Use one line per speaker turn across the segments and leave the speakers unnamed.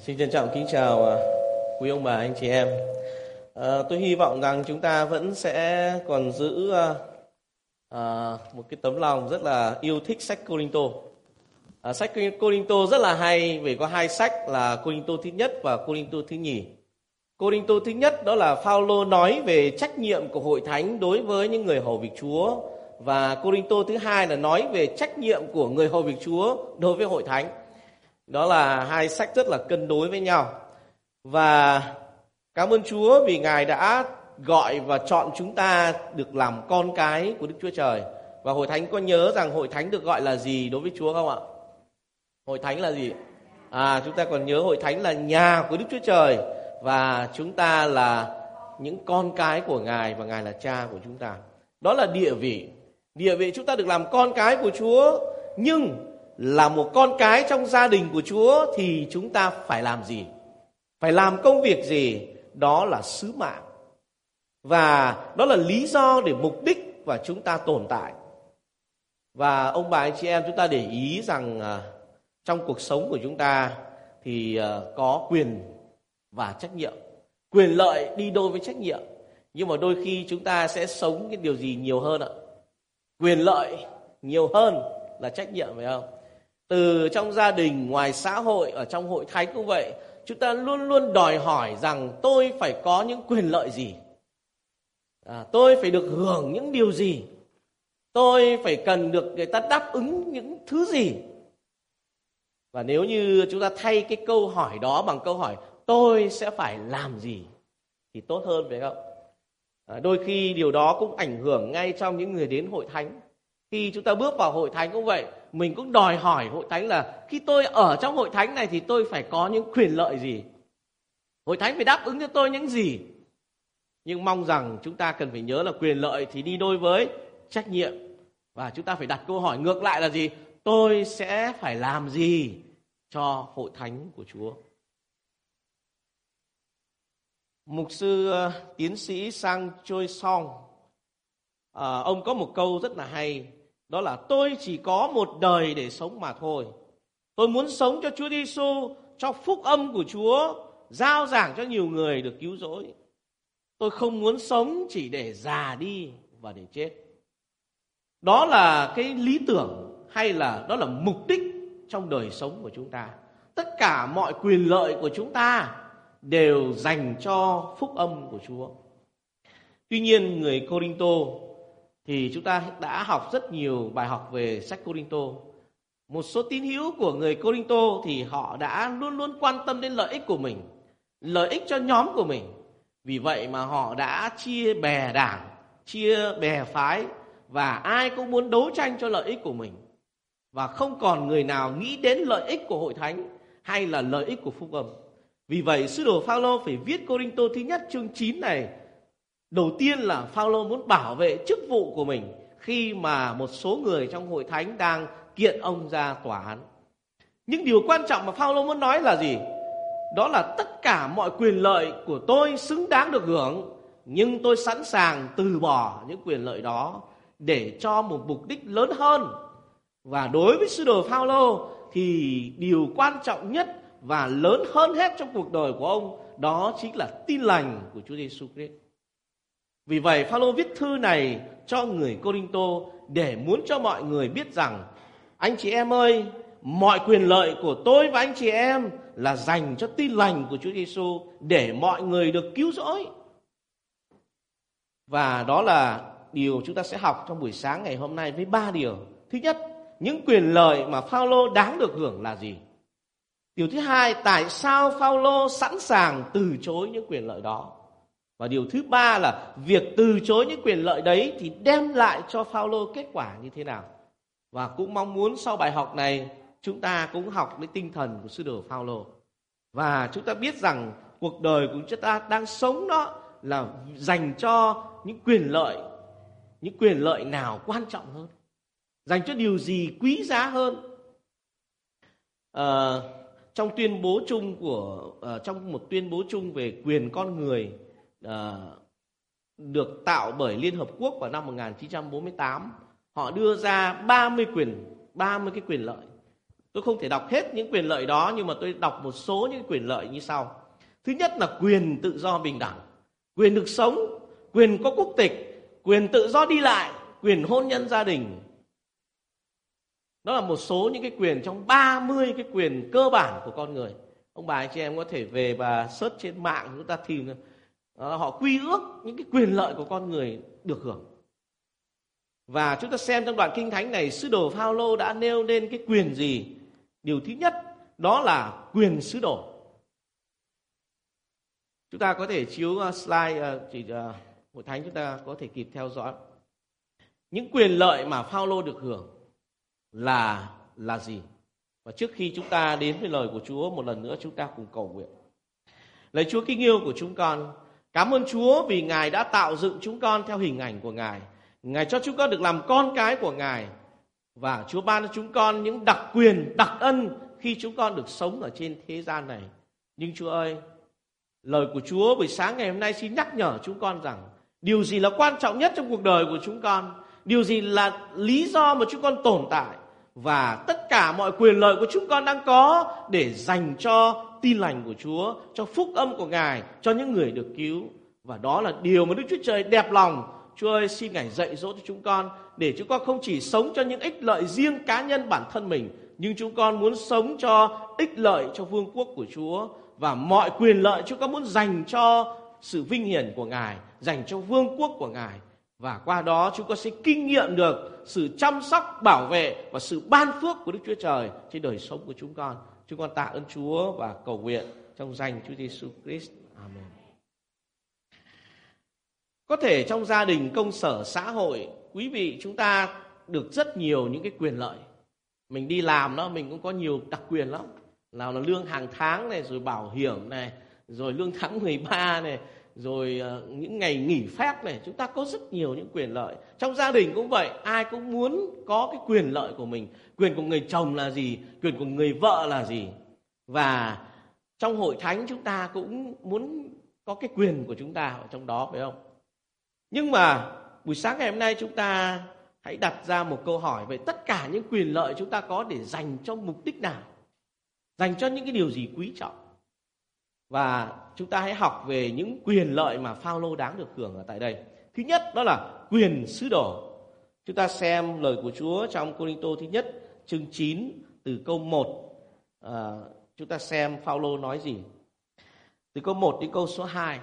Xin trân trọng kính chào quý ông bà anh chị em. Tôi hy vọng rằng chúng ta vẫn sẽ còn giữ một cái tấm lòng rất là yêu thích sách Cô-rinh-tô. Sách Cô-rinh-tô rất là hay vì có hai sách là Cô-rinh-tô thứ nhất và Cô-rinh-tô thứ nhì. Cô-rinh-tô thứ nhất đó là Phao-lô nói về trách nhiệm của hội thánh đối với những người hầu việc Chúa, và Cô-rinh-tô thứ hai là nói về trách nhiệm của người hầu việc Chúa đối với hội thánh. Đó là hai sách rất là cân đối với nhau. Và cảm ơn Chúa vì Ngài đã gọi và chọn chúng ta được làm con cái của Đức Chúa Trời. Và hội thánh có nhớ rằng hội thánh được gọi là gì đối với Chúa không ạ? Hội thánh là gì? Chúng ta còn nhớ hội thánh là nhà của Đức Chúa Trời, và chúng ta là những con cái của Ngài và Ngài là cha của chúng ta. Đó là địa vị. Địa vị chúng ta được làm con cái của Chúa, nhưng là một con cái trong gia đình của Chúa thì chúng ta phải làm gì? Phải làm công việc gì? Đó là sứ mạng. Và đó là lý do để mục đích và chúng ta tồn tại. Và ông bà anh chị em, chúng ta để ý rằng trong cuộc sống của chúng ta thì có quyền và trách nhiệm. Quyền lợi đi đôi với trách nhiệm. Nhưng mà đôi khi chúng ta sẽ sống cái điều gì nhiều hơn ạ? Quyền lợi nhiều hơn là trách nhiệm, phải không? Từ trong gia đình, ngoài xã hội, ở trong hội thánh cũng vậy. Chúng ta luôn luôn đòi hỏi rằng tôi phải có những quyền lợi gì, tôi phải được hưởng những điều gì, tôi phải cần được người ta đáp ứng những thứ gì. Và nếu như chúng ta thay cái câu hỏi đó bằng câu hỏi tôi sẽ phải làm gì thì tốt hơn, phải không? Đôi khi điều đó cũng ảnh hưởng ngay trong những người đến hội thánh. Khi chúng ta bước vào hội thánh cũng vậy, mình cũng đòi hỏi hội thánh là khi tôi ở trong hội thánh này thì tôi phải có những quyền lợi gì, hội thánh phải đáp ứng cho tôi những gì. Nhưng mong rằng chúng ta cần phải nhớ là quyền lợi thì đi đôi với trách nhiệm. Và chúng ta phải đặt câu hỏi ngược lại là gì? Tôi sẽ phải làm gì cho hội thánh của Chúa? Mục sư tiến sĩ Sang Choi Song, ông có một câu rất là hay. Đó là tôi chỉ có một đời để sống mà thôi. Tôi muốn sống cho Chúa Giêsu, cho phúc âm của Chúa, rao giảng cho nhiều người được cứu rỗi. Tôi không muốn sống chỉ để già đi và để chết. Đó là cái lý tưởng hay là đó là mục đích trong đời sống của chúng ta. Tất cả mọi quyền lợi của chúng ta đều dành cho phúc âm của Chúa. Tuy nhiên người Cô-rinh-tô thì chúng ta đã học rất nhiều bài học về sách Cô-rinh-tô. Một số tín hữu của người Cô-rinh-tô thì họ đã luôn luôn quan tâm đến lợi ích của mình, lợi ích cho nhóm của mình. Vì vậy mà họ đã chia bè đảng, chia bè phái, và ai cũng muốn đấu tranh cho lợi ích của mình. Và không còn người nào nghĩ đến lợi ích của hội thánh hay là lợi ích của phúc âm. Vì vậy sứ đồ Phao-lô phải viết Cô-rinh-tô thứ nhất chương 9 này. Đầu tiên là Phao-lô muốn bảo vệ chức vụ của mình khi mà một số người trong hội thánh đang kiện ông ra tòa án. Nhưng điều quan trọng mà Phao-lô muốn nói là gì? Đó là tất cả mọi quyền lợi của tôi xứng đáng được hưởng, nhưng tôi sẵn sàng từ bỏ những quyền lợi đó để cho một mục đích lớn hơn. Và đối với sứ đồ Phao-lô thì điều quan trọng nhất và lớn hơn hết trong cuộc đời của ông đó chính là tin lành của Chúa Giêsu Christ. Vì vậy Phao-lô viết thư này cho người Cô-rinh-tô để muốn cho mọi người biết rằng anh chị em ơi, mọi quyền lợi của tôi và anh chị em là dành cho tin lành của Chúa Giêsu để mọi người được cứu rỗi. Và đó là điều chúng ta sẽ học trong buổi sáng ngày hôm nay với 3 điều. Thứ nhất, những quyền lợi mà Phao-lô đáng được hưởng là gì? Điều thứ hai, tại sao Phao-lô sẵn sàng từ chối những quyền lợi đó? Và điều thứ ba là việc từ chối những quyền lợi đấy thì đem lại cho Phao-lô kết quả như thế nào? Và cũng mong muốn sau bài học này chúng ta cũng học đến tinh thần của sứ đồ Phao-lô. Và chúng ta biết rằng cuộc đời của chúng ta đang sống đó là dành cho những quyền lợi nào quan trọng hơn? Dành cho điều gì quý giá hơn? Trong tuyên bố chung trong một tuyên bố chung về quyền con người được tạo bởi Liên Hợp Quốc vào năm 1948, họ đưa ra 30 cái quyền lợi. Tôi không thể đọc hết những quyền lợi đó, nhưng mà tôi đọc một số những quyền lợi như sau. Thứ nhất là quyền tự do bình đẳng, quyền được sống, quyền có quốc tịch, quyền tự do đi lại, quyền hôn nhân gia đình. Đó là một số những cái quyền trong 30 cái quyền cơ bản của con người. Ông bà anh chị em có thể về và search trên mạng, chúng ta tìm họ quy ước những cái quyền lợi của con người được hưởng. Và chúng ta xem trong đoạn Kinh Thánh này, sứ đồ Phao-lô đã nêu lên cái quyền gì? Điều thứ nhất đó là quyền sứ đồ. Chúng ta có thể chiếu slide, hội thánh chúng ta có thể kịp theo dõi. Những quyền lợi mà Phao-lô được hưởng là gì? Và trước khi chúng ta đến với lời của Chúa, một lần nữa chúng ta cùng cầu nguyện. Lạy Chúa kính yêu của chúng con, cảm ơn Chúa vì Ngài đã tạo dựng chúng con theo hình ảnh của Ngài. Ngài cho chúng con được làm con cái của Ngài. Và Chúa ban cho chúng con những đặc quyền, đặc ân khi chúng con được sống ở trên thế gian này. Nhưng Chúa ơi, lời của Chúa buổi sáng ngày hôm nay xin nhắc nhở chúng con rằng điều gì là quan trọng nhất trong cuộc đời của chúng con, điều gì là lý do mà chúng con tồn tại, và tất cả mọi quyền lợi của chúng con đang có để dành cho tin lành của Chúa, cho phúc âm của Ngài, cho những người được cứu. Và đó là điều mà Đức Chúa Trời đẹp lòng. Chúa ơi, xin Ngài dạy dỗ cho chúng con để chúng con không chỉ sống cho những ích lợi riêng cá nhân bản thân mình, nhưng chúng con muốn sống cho ích lợi cho vương quốc của Chúa, và mọi quyền lợi chúng con muốn dành cho sự vinh hiển của Ngài, dành cho vương quốc của Ngài. Và qua đó chúng con sẽ kinh nghiệm được sự chăm sóc, bảo vệ và sự ban phước của Đức Chúa Trời trên đời sống của chúng con. Chúng con tạ ơn Chúa và cầu nguyện trong danh Chúa Giêsu Christ. Amen. Có thể trong gia đình, công sở, xã hội, quý vị chúng ta được rất nhiều những cái quyền lợi. Mình đi làm đó, mình cũng có nhiều đặc quyền lắm. Nào là lương hàng tháng này, rồi bảo hiểm này, rồi lương tháng 13 này, rồi những ngày nghỉ phép này. Chúng ta có rất nhiều những quyền lợi. Trong gia đình cũng vậy, ai cũng muốn có cái quyền lợi của mình. Quyền của người chồng là gì? Quyền của người vợ là gì? Và trong hội thánh chúng ta cũng muốn có cái quyền của chúng ta ở trong đó, phải không? Nhưng mà buổi sáng ngày hôm nay chúng ta hãy đặt ra một câu hỏi về tất cả những quyền lợi chúng ta có để dành cho mục đích nào? Dành cho những cái điều gì quý trọng? Và chúng ta hãy học về những quyền lợi mà Phao-lô đáng được hưởng ở tại đây. Thứ nhất đó là quyền sứ đồ. Chúng ta xem lời của Chúa trong Cô-rinh-tô thứ nhất chương 9 từ câu 1. Chúng ta xem Phao-lô nói gì. Từ câu 1 đến câu số 2.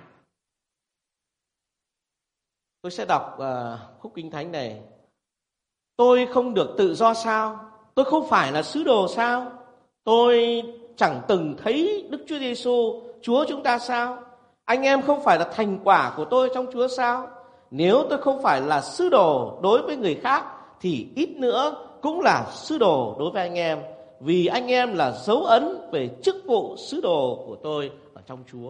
Tôi sẽ đọc khúc Kinh Thánh này. Tôi không được tự do sao? Tôi không phải là sứ đồ sao? Tôi chẳng từng thấy Đức Chúa Giêsu, Chúa chúng ta sao? Anh em không phải là thành quả của tôi trong Chúa sao? Nếu tôi không phải là sứ đồ đối với người khác, thì ít nữa cũng là sứ đồ đối với anh em. Vì anh em là dấu ấn về chức vụ sứ đồ của tôi ở trong Chúa.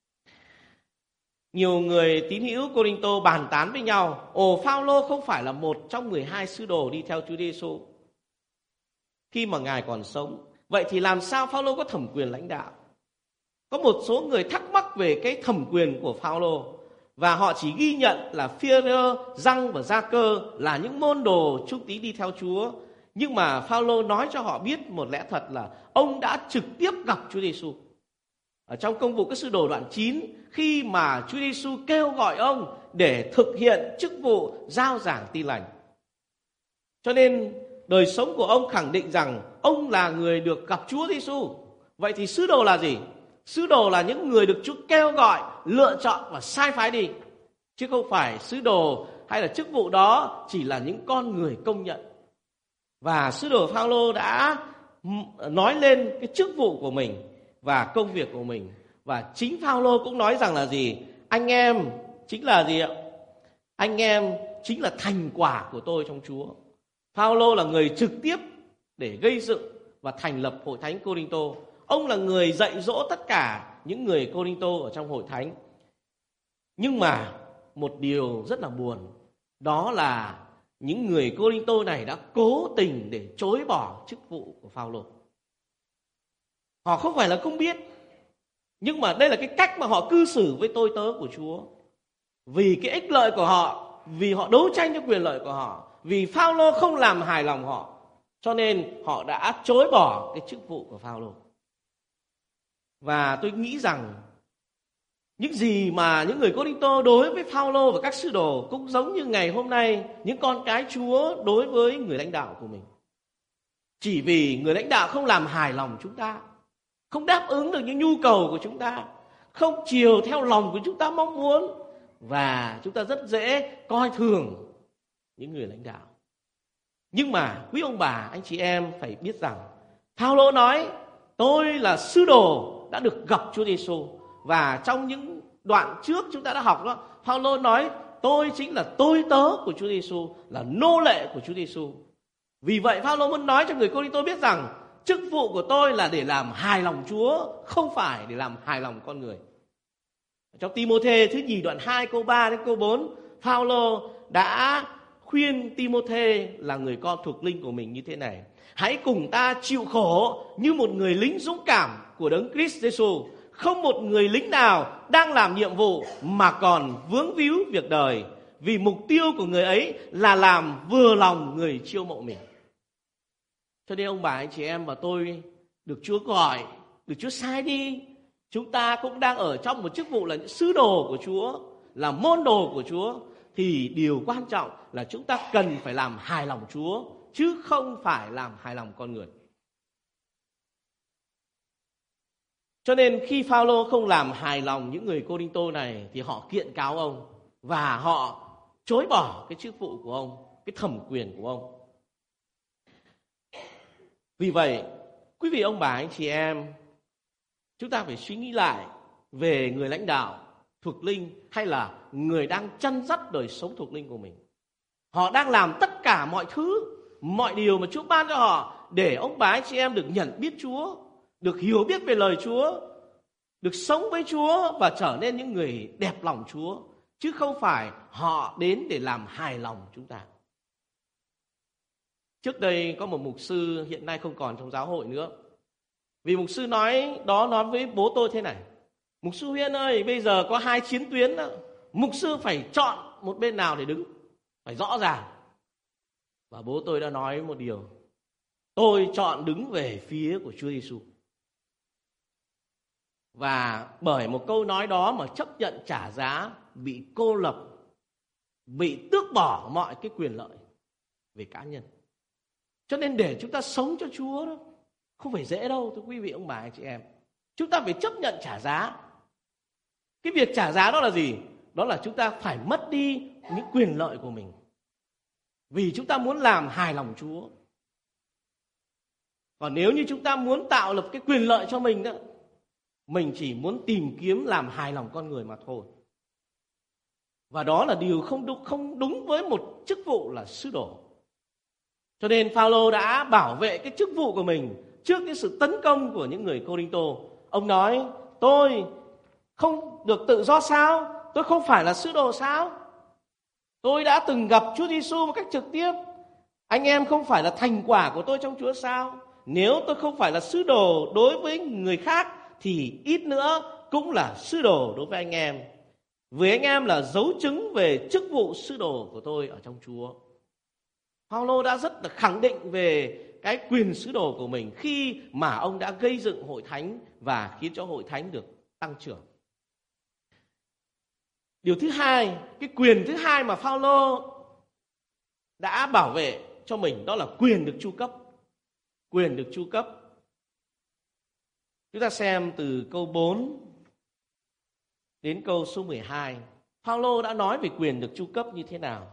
Nhiều người tín hữu Cô-rinh-tô bàn tán với nhau. Phao-lô không phải là một trong 12 sứ đồ đi theo Chúa Giêsu khi mà Ngài còn sống. Vậy thì làm sao Phao-lô có thẩm quyền lãnh đạo? Có một số người thắc mắc về cái thẩm quyền của Phao-lô, và họ chỉ ghi nhận là Phi-e-rơ, Giăng và Gia-cơ là những môn đồ trung tín đi theo Chúa. Nhưng mà Phao-lô nói cho họ biết một lẽ thật là ông đã trực tiếp gặp Chúa Giêsu. Ở trong Công vụ các sứ đồ đoạn 9, khi mà Chúa Giêsu kêu gọi ông để thực hiện chức vụ rao giảng tin lành. Cho nên đời sống của ông khẳng định rằng ông là người được gặp Chúa Giêsu. Vậy thì sứ đồ là gì? Sứ đồ là những người được Chúa kêu gọi, lựa chọn và sai phái đi. Chứ không phải sứ đồ hay là chức vụ đó chỉ là những con người công nhận. Và sứ đồ Phao-lô đã nói lên cái chức vụ của mình và công việc của mình. Và chính Phao-lô cũng nói rằng là gì? Anh em chính là gì ạ? Anh em chính là thành quả của tôi trong Chúa. Phao-lô là người trực tiếp để gây dựng và thành lập hội thánh Cô-rinh-tô. Ông là người dạy dỗ tất cả những người Cô-rinh-tô ở trong hội thánh. Nhưng mà một điều rất là buồn, đó là những người Cô-rinh-tô này đã cố tình để chối bỏ chức vụ của Phao-lô. Họ không phải là không biết, nhưng mà đây là cái cách mà họ cư xử với tôi tớ của Chúa. Vì cái ích lợi của họ, vì họ đấu tranh cho quyền lợi của họ, vì Phao-lô không làm hài lòng họ, Cho nên họ đã chối bỏ cái chức vụ của Phao-lô. Và tôi nghĩ rằng những gì mà những người Cô-rinh-tô đối với Phao-lô và các sứ đồ cũng giống như ngày hôm nay những con cái Chúa đối với người lãnh đạo của mình. Chỉ vì người lãnh đạo không làm hài lòng chúng ta, không đáp ứng được những nhu cầu của chúng ta, không chiều theo lòng của chúng ta mong muốn, và chúng ta rất dễ coi thường những người lãnh đạo. Nhưng mà quý ông bà, anh chị em phải biết rằng Phao-lô nói tôi là sứ đồ đã được gặp Chúa Giêsu. Và trong những đoạn trước chúng ta đã học đó, Phao-lô nói tôi chính là tôi tớ của Chúa Giêsu, là nô lệ của Chúa Giêsu. Vì vậy Phao-lô muốn nói cho người Cô-rinh-tô biết rằng chức vụ của tôi là để làm hài lòng Chúa, không phải để làm hài lòng con người. Trong Ti-mô-thê thứ nhì đoạn 2 câu 3 đến câu 4, Phao-lô đã khuyên Ti-mô-thê là người con thuộc linh của mình như thế này: hãy cùng ta chịu khổ như một người lính dũng cảm của Đấng Christ Giêsu. Không một người lính nào đang làm nhiệm vụ mà còn vướng víu việc đời, vì mục tiêu của người ấy là làm vừa lòng người chiêu mộ mình. Cho nên ông bà, anh chị em và tôi được Chúa gọi, được Chúa sai đi. Chúng ta cũng đang ở trong một chức vụ là những sứ đồ của Chúa, là môn đồ của Chúa. Thì điều quan trọng là chúng ta cần phải làm hài lòng Chúa, chứ không phải làm hài lòng con người. Cho nên khi Phao-lô không làm hài lòng những người Cô-rinh-tô này thì họ kiện cáo ông và họ chối bỏ cái chức vụ của ông, cái thẩm quyền của ông. Vì vậy, quý vị ông bà anh chị em, chúng ta phải suy nghĩ lại về người lãnh đạo thuộc linh hay là người đang chân dắt đời sống thuộc linh của mình. Họ đang làm tất cả mọi thứ, mọi điều mà Chúa ban cho họ để ông bà anh chị em được nhận biết Chúa, được hiểu biết về lời Chúa, được sống với Chúa và trở nên những người đẹp lòng Chúa, chứ không phải họ đến để làm hài lòng chúng ta. Trước đây có một mục sư hiện nay không còn trong giáo hội nữa. Vì mục sư nói với bố tôi thế này: mục sư Huyên ơi, bây giờ có 2 chiến tuyến đó. Mục sư phải chọn một bên nào để đứng, phải rõ ràng. Và bố tôi đã nói một điều: tôi chọn đứng về phía của Chúa Giêsu. Và bởi một câu nói đó mà chấp nhận trả giá, bị cô lập, bị tước bỏ mọi cái quyền lợi về cá nhân. Cho nên để chúng ta sống cho Chúa đó không phải dễ đâu, thưa quý vị ông bà anh chị em. Chúng ta phải chấp nhận trả giá. Cái việc trả giá đó là gì? Đó là chúng ta phải mất đi những quyền lợi của mình, vì chúng ta muốn làm hài lòng Chúa. Còn nếu như chúng ta muốn tạo lập cái quyền lợi cho mình đó, mình chỉ muốn tìm kiếm làm hài lòng con người mà thôi. Và đó là điều không đúng với một chức vụ là sứ đồ. Cho nên Phao-lô đã bảo vệ cái chức vụ của mình trước cái sự tấn công của những người Cô-rinh-tô. Ông nói: tôi không được tự do sao? Tôi không phải là sứ đồ sao? Tôi đã từng gặp Chúa Giêsu một cách trực tiếp. Anh em không phải là thành quả của tôi trong Chúa sao? Nếu tôi không phải là sứ đồ đối với người khác thì ít nữa cũng là sứ đồ đối với anh em. Với anh em là dấu chứng về chức vụ sứ đồ của tôi ở trong Chúa. Phao-lô đã rất là khẳng định về cái quyền sứ đồ của mình khi mà ông đã gây dựng hội thánh và khiến cho hội thánh được tăng trưởng. Điều thứ hai, cái quyền thứ hai mà Phao-lô đã bảo vệ cho mình đó là quyền được chu cấp. Quyền được chu cấp. Chúng ta xem từ câu 4 đến câu số 12. Phao-lô đã nói về quyền được chu cấp như thế nào?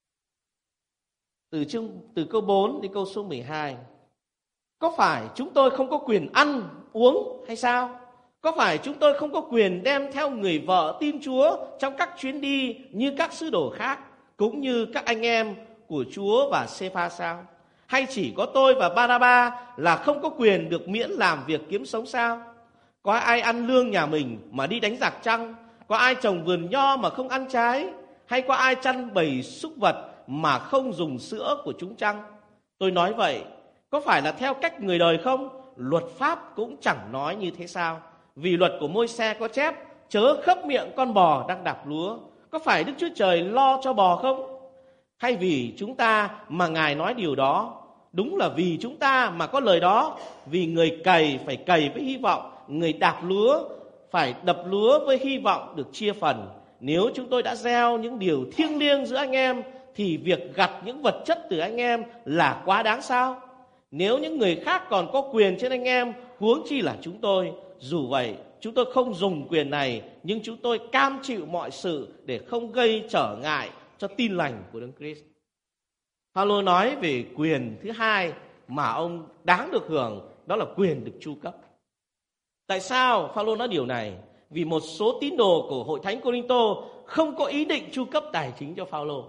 Từ câu 4 đến câu số 12. Có phải chúng tôi không có quyền ăn, uống hay sao? Có phải chúng tôi không có quyền đem theo người vợ tin Chúa trong các chuyến đi như các sứ đồ khác, cũng như các anh em của Chúa và Sê-pha sao? Hay chỉ có tôi và Ba-na-ba là không có quyền được miễn làm việc kiếm sống sao? Có ai ăn lương nhà mình mà đi đánh giặc chăng? Có ai trồng vườn nho mà không ăn trái? Hay có ai chăn bầy súc vật mà không dùng sữa của chúng chăng? Tôi nói vậy, có phải là theo cách người đời không? Luật pháp cũng chẳng nói như thế sao? Vì luật của Môi-se có chép: chớ khấp miệng con bò đang đạp lúa. Có phải Đức Chúa Trời lo cho bò không? Hay vì chúng ta mà Ngài nói điều đó? Đúng là vì chúng ta mà có lời đó, vì người cày phải cày với hy vọng, người đạp lúa phải đập lúa với hy vọng được chia phần. Nếu chúng tôi đã gieo những điều thiêng liêng giữa anh em, thì việc gặt những vật chất từ anh em là quá đáng sao? Nếu những người khác còn có quyền trên anh em, huống chi là chúng tôi. Dù vậy, chúng tôi không dùng quyền này, nhưng chúng tôi cam chịu mọi sự để không gây trở ngại cho tin lành của Đấng Christ. Phaolô nói về quyền thứ hai mà ông đáng được hưởng, đó là quyền được chu cấp. Tại sao Phaolô nói điều này? Vì một số tín đồ của hội thánh Cô-rinh-tô không có ý định chu cấp tài chính cho Phaolô.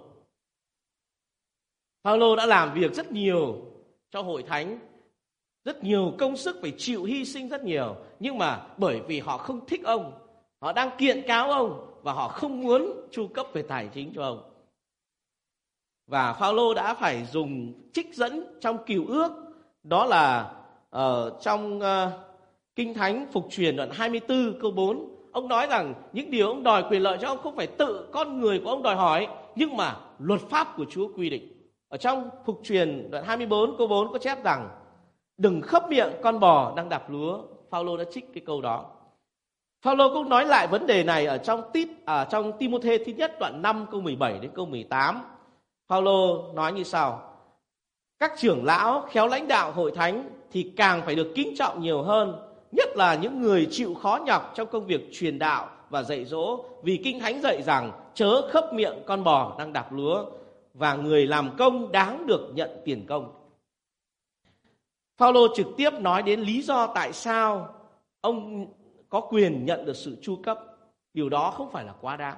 Phaolô đã làm việc rất nhiều cho hội thánh, rất nhiều công sức, phải chịu hy sinh rất nhiều, nhưng mà bởi vì họ không thích ông, họ đang kiện cáo ông và họ không muốn chu cấp về tài chính cho ông. Và Phaolô đã phải dùng trích dẫn trong Cựu Ước, đó là trong Kinh Thánh Phục Truyền đoạn 24 câu 4. Ông nói rằng những điều ông đòi quyền lợi cho ông không phải tự con người của ông đòi hỏi, nhưng mà luật pháp của Chúa quy định. Ở trong Phục Truyền đoạn 24 câu 4 có chép rằng đừng khấp miệng con bò đang đạp lúa. Phaolô đã trích cái câu đó. Phaolô cũng nói lại vấn đề này ở trong Ti-mô-thê thứ nhất đoạn 5 câu 17 đến câu 18. Phaolô nói như sau: các trưởng lão khéo lãnh đạo hội thánh thì càng phải được kính trọng nhiều hơn, nhất là những người chịu khó nhọc trong công việc truyền đạo và dạy dỗ, vì Kinh Thánh dạy rằng chớ khấp miệng con bò đang đạp lúa, và người làm công đáng được nhận tiền công. Phaolô trực tiếp nói đến lý do tại sao ông có quyền nhận được sự chu cấp. Điều đó không phải là quá đáng.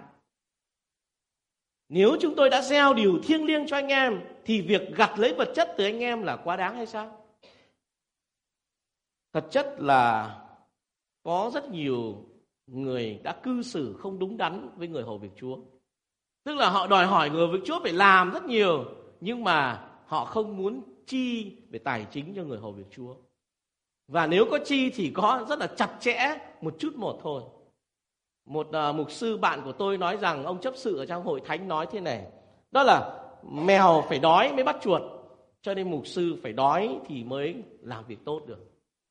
Nếu chúng tôi đã gieo điều thiêng liêng cho anh em, thì việc gặt lấy vật chất từ anh em là quá đáng hay sao? Thật chất là có rất nhiều người đã cư xử không đúng đắn với người hầu việc Chúa. Tức là họ đòi hỏi người hầu việc Chúa phải làm rất nhiều, nhưng mà họ không muốn chi về tài chính cho người hầu việc Chúa. Và nếu có chi thì có rất là chặt chẽ, một chút một thôi. Một mục sư bạn của tôi nói rằng ông chấp sự ở trong hội thánh nói thế này, đó là mèo phải đói mới bắt chuột, cho nên mục sư phải đói thì mới làm việc tốt được.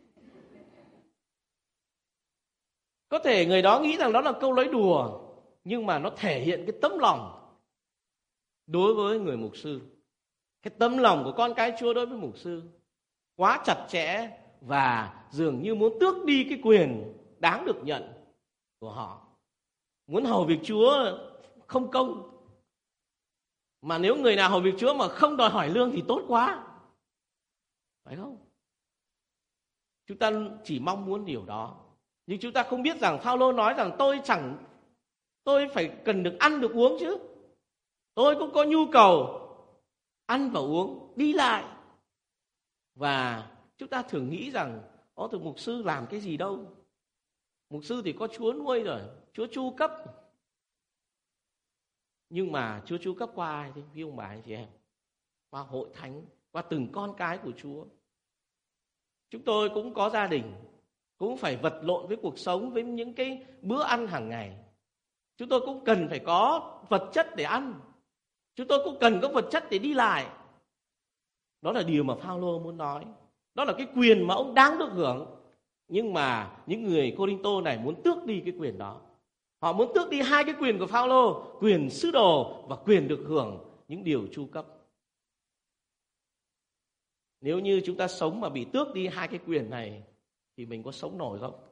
Có thể người đó nghĩ rằng đó là câu nói đùa, nhưng mà nó thể hiện cái tấm lòng đối với người mục sư. Cái tấm lòng của con cái Chúa đối với mục sư quá chặt chẽ và dường như muốn tước đi cái quyền đáng được nhận của họ. Muốn hầu việc Chúa không công. Mà nếu người nào hầu việc Chúa mà không đòi hỏi lương thì tốt quá. Phải không? Chúng ta chỉ mong muốn điều đó. Nhưng chúng ta không biết rằng Phaolô nói rằng tôi phải cần được ăn được uống chứ. Tôi cũng có nhu cầu ăn và uống, đi lại. Và chúng ta thường nghĩ rằng từ mục sư làm cái gì đâu. Mục sư thì có Chúa nuôi rồi, Chúa chu cấp. Nhưng mà Chúa chu cấp qua ai thế? Quý ông bà anh chị em? Qua hội thánh, qua từng con cái của Chúa. Chúng tôi cũng có gia đình, cũng phải vật lộn với cuộc sống, với những cái bữa ăn hàng ngày. Chúng tôi cũng cần phải có vật chất để ăn. Chúng tôi cũng cần có vật chất để đi lại. Đó là điều mà Phaolô muốn nói. Đó là cái quyền mà ông đáng được hưởng. Nhưng mà những người Cô-rinh-tô này muốn tước đi cái quyền đó. Họ muốn tước đi hai cái quyền của Phaolô, quyền sứ đồ và quyền được hưởng những điều chu cấp. Nếu như chúng ta sống mà bị tước đi hai cái quyền này thì mình có sống nổi không?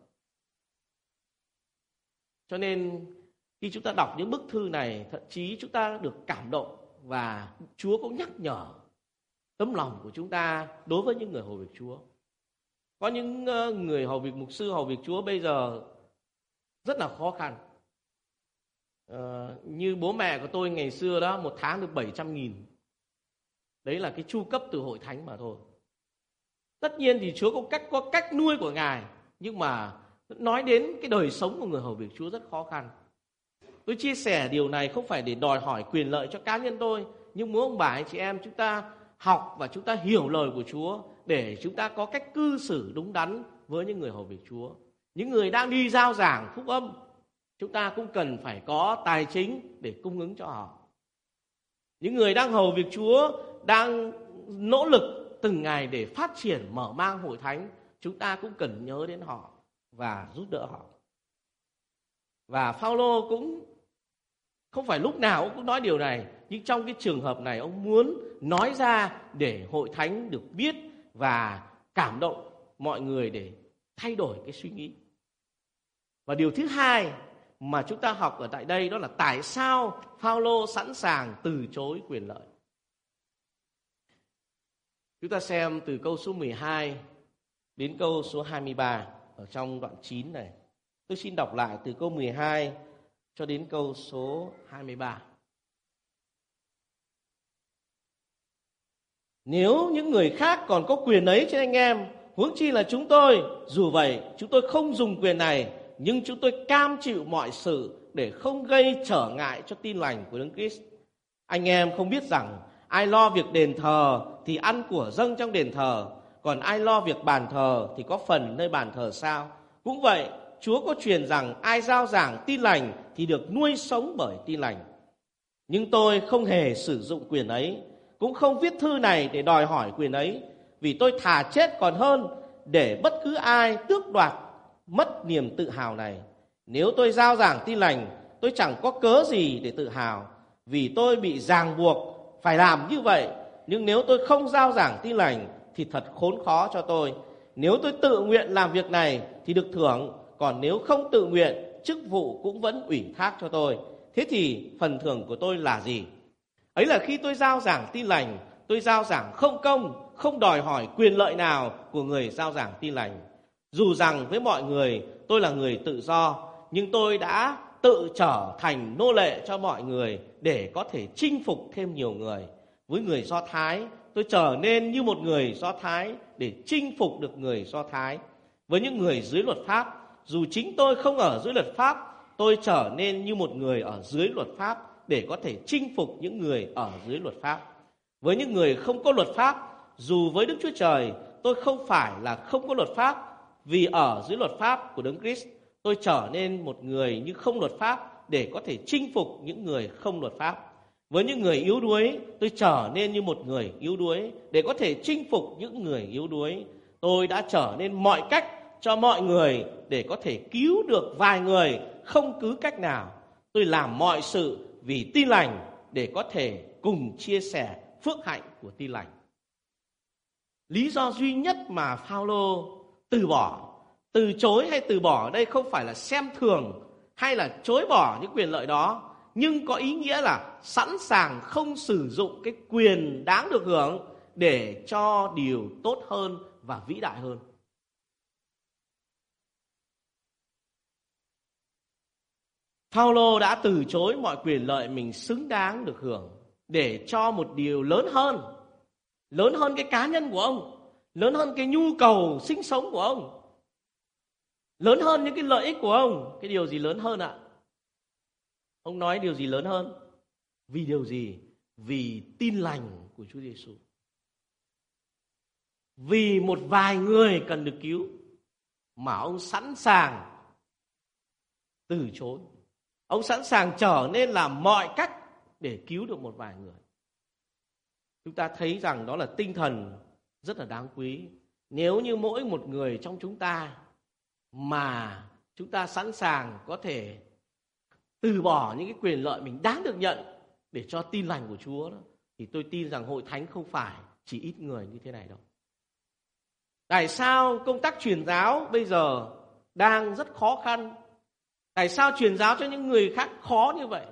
Cho nên khi chúng ta đọc những bức thư này, thậm chí chúng ta được cảm động và Chúa cũng nhắc nhở tấm lòng của chúng ta đối với những người hầu việc Chúa. Có những người hầu việc mục sư, hầu việc Chúa bây giờ rất là khó khăn. Như bố mẹ của tôi ngày xưa đó, một tháng được 700.000. Đấy là cái chu cấp từ hội thánh mà thôi. Tất nhiên thì Chúa có cách nuôi của Ngài, nhưng mà nói đến cái đời sống của người hầu việc Chúa rất khó khăn. Tôi chia sẻ điều này không phải để đòi hỏi quyền lợi cho cá nhân tôi, nhưng muốn ông bà anh chị em chúng ta học và chúng ta hiểu lời của Chúa để chúng ta có cách cư xử đúng đắn với những người hầu việc Chúa. Những người đang đi rao giảng phúc âm, chúng ta cũng cần phải có tài chính để cung ứng cho họ. Những người đang hầu việc Chúa, đang nỗ lực từng ngày để phát triển mở mang hội thánh, chúng ta cũng cần nhớ đến họ và giúp đỡ họ. Và Phaolô cũng không phải lúc nào ông cũng nói điều này, nhưng trong cái trường hợp này ông muốn nói ra để hội thánh được biết và cảm động mọi người để thay đổi cái suy nghĩ. Và điều thứ hai mà chúng ta học ở tại đây đó là tại sao Phaolô sẵn sàng từ chối quyền lợi. Chúng ta xem từ câu số 12 đến câu số 23 ở trong đoạn 9 này. Tôi xin đọc lại từ câu 12 cho đến câu số 23. Nếu những người khác còn có quyền ấy trên anh em, huống chi là chúng tôi, dù vậy chúng tôi không dùng quyền này, nhưng chúng tôi cam chịu mọi sự để không gây trở ngại cho tin lành của Đấng Christ. Anh em không biết rằng ai lo việc đền thờ thì ăn của dâng trong đền thờ, còn ai lo việc bàn thờ thì có phần nơi bàn thờ sao? Cũng vậy, Chúa có truyền rằng ai rao giảng tin lành thì được nuôi sống bởi tin lành. Nhưng tôi không hề sử dụng quyền ấy, cũng không viết thư này để đòi hỏi quyền ấy, vì tôi thà chết còn hơn để bất cứ ai tước đoạt mất niềm tự hào này. Nếu tôi rao giảng tin lành, tôi chẳng có cớ gì để tự hào, vì tôi bị ràng buộc phải làm như vậy. Nhưng nếu tôi không rao giảng tin lành thì thật khốn khó cho tôi. Nếu tôi tự nguyện làm việc này thì được thưởng, còn nếu không tự nguyện, chức vụ cũng vẫn ủy thác cho tôi. Thế thì phần thưởng của tôi là gì? Ấy là khi tôi rao giảng tin lành, tôi rao giảng không công, không đòi hỏi quyền lợi nào của người rao giảng tin lành. Dù rằng với mọi người tôi là người tự do, nhưng tôi đã tự trở thành nô lệ cho mọi người để có thể chinh phục thêm nhiều người. Với người Do Thái, tôi trở nên như một người Do Thái để chinh phục được người Do Thái. Với những người dưới luật pháp, dù chính tôi không ở dưới luật pháp, tôi trở nên như một người ở dưới luật pháp để có thể chinh phục những người ở dưới luật pháp. Với những người không có luật pháp, dù với Đức Chúa Trời tôi không phải là không có luật pháp, vì ở dưới luật pháp của Đấng Christ tôi trở nên một người như không luật pháp để có thể chinh phục những người không luật pháp. Với những người yếu đuối, tôi trở nên như một người yếu đuối để có thể chinh phục những người yếu đuối. Tôi đã trở nên mọi cách cho mọi người để có thể cứu được vài người không cứ cách nào. Tôi làm mọi sự vì tin lành để có thể cùng chia sẻ phước hạnh của tin lành. Lý do duy nhất mà Phaolô từ chối hay từ bỏ ở đây không phải là xem thường hay là chối bỏ những quyền lợi đó, nhưng có ý nghĩa là sẵn sàng không sử dụng cái quyền đáng được hưởng để cho điều tốt hơn và vĩ đại hơn. Phaolô đã từ chối mọi quyền lợi mình xứng đáng được hưởng để cho một điều lớn hơn cái cá nhân của ông, lớn hơn cái nhu cầu sinh sống của ông, lớn hơn những cái lợi ích của ông. Cái điều gì lớn hơn ạ? Ông nói điều gì lớn hơn? Vì điều gì? Vì tin lành của Chúa Giêsu. Vì một vài người cần được cứu mà ông sẵn sàng từ chối. Ông sẵn sàng trở nên làm mọi cách để cứu được một vài người. Chúng ta thấy rằng đó là tinh thần rất là đáng quý. Nếu như mỗi một người trong chúng ta mà chúng ta sẵn sàng có thể từ bỏ những cái quyền lợi mình đáng được nhận để cho tin lành của Chúa đó, thì tôi tin rằng hội thánh không phải chỉ ít người như thế này đâu. Tại sao công tác truyền giáo bây giờ đang rất khó khăn? Tại sao truyền giáo cho những người khác khó như vậy?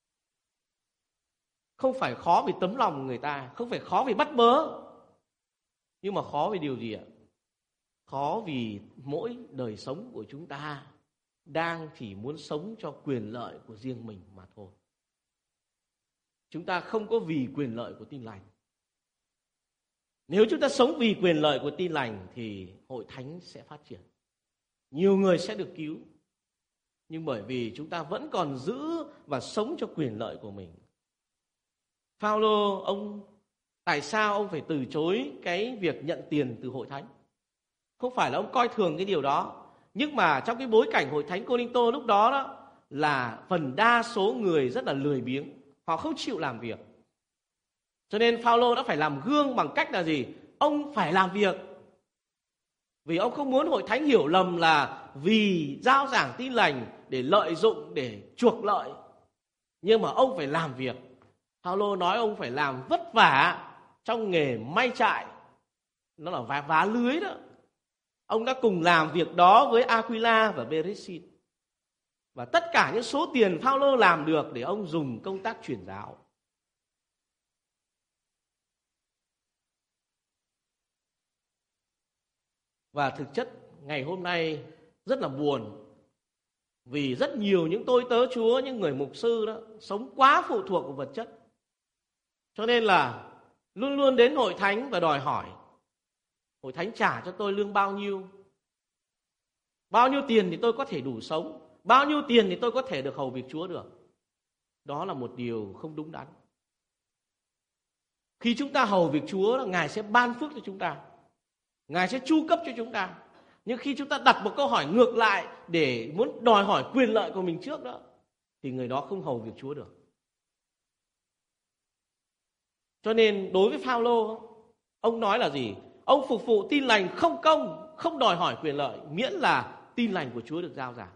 Không phải khó vì tấm lòng người ta, không phải khó vì bắt bớ, nhưng mà khó vì điều gì ạ? Khó vì mỗi đời sống của chúng ta đang chỉ muốn sống cho quyền lợi của riêng mình mà thôi. Chúng ta không có vì quyền lợi của tin lành. Nếu chúng ta sống vì quyền lợi của tin lành thì hội thánh sẽ phát triển. Nhiều người sẽ được cứu. Nhưng bởi vì chúng ta vẫn còn giữ và sống cho quyền lợi của mình. Phaolô, tại sao ông phải từ chối cái việc nhận tiền từ hội thánh? Không phải là ông coi thường cái điều đó, nhưng mà trong cái bối cảnh hội thánh Cô-rinh-tô lúc đó là phần đa số người rất là lười biếng, họ không chịu làm việc. Cho nên Phaolô đã phải làm gương bằng cách là gì? ông phải làm việc. Vì ông không muốn hội thánh hiểu lầm là vì rao giảng tin lành để lợi dụng, để chuộc lợi. Nhưng mà ông phải làm việc. Phaolô nói ông phải làm vất vả trong nghề may trại. Nó là vá lưới đó. Ông đã cùng làm việc đó với Aquila và Beresin. Và tất cả những số tiền Phaolô làm được để ông dùng công tác truyền giáo. Và thực chất ngày hôm nay rất là buồn. Vì rất nhiều những tôi tớ Chúa, những người mục sư đó sống quá phụ thuộc vào vật chất. Cho nên là luôn luôn đến hội thánh và đòi hỏi hội thánh trả cho tôi lương bao nhiêu, bao nhiêu tiền thì tôi có thể đủ sống, bao nhiêu tiền thì tôi có thể được hầu việc Chúa được. Đó là một điều không đúng đắn. Khi chúng ta hầu việc Chúa, Ngài sẽ ban phước cho chúng ta, Ngài sẽ chu cấp cho chúng ta. Nhưng khi chúng ta đặt một câu hỏi ngược lại để muốn đòi hỏi quyền lợi của mình trước đó, thì người đó không hầu việc Chúa được. Cho nên đối với Phaolô, ông nói là gì? Ông phục vụ tin lành không công, không đòi hỏi quyền lợi, miễn là tin lành của Chúa được rao giảng.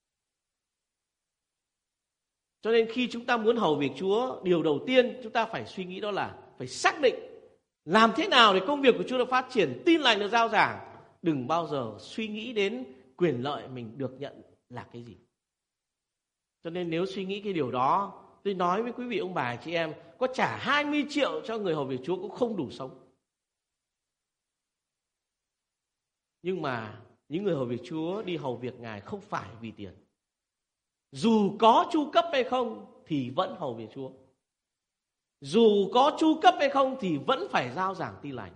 Cho nên khi chúng ta muốn hầu việc Chúa, điều đầu tiên chúng ta phải suy nghĩ đó là phải xác định làm thế nào để công việc của Chúa được phát triển, tin lành được rao giảng. Đừng bao giờ suy nghĩ đến quyền lợi mình được nhận là cái gì. Cho nên nếu suy nghĩ cái điều đó, tôi nói với quý vị ông bà chị em, có trả 20 triệu cho người hầu việc Chúa cũng không đủ sống. Nhưng mà những người hầu việc Chúa đi hầu việc Ngài không phải vì tiền. Dù có chu cấp hay không thì vẫn hầu việc Chúa. Dù có chu cấp hay không thì vẫn phải rao giảng tin lành.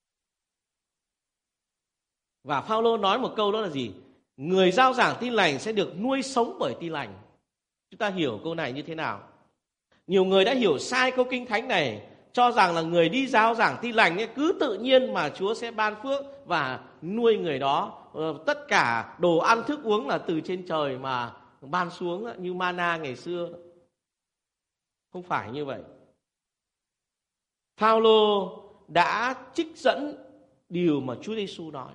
Và Phaolô nói một câu đó là gì? Người rao giảng tin lành sẽ được nuôi sống bởi tin lành. Chúng ta hiểu câu này như thế nào? Nhiều người đã hiểu sai câu kinh thánh này, cho rằng là người đi rao giảng tin lành ấy, cứ tự nhiên mà Chúa sẽ ban phước và nuôi người đó. Tất cả đồ ăn thức uống là từ trên trời mà ban xuống như mana ngày xưa. Không phải như vậy. Phaolô đã trích dẫn điều mà Chúa Giêsu nói.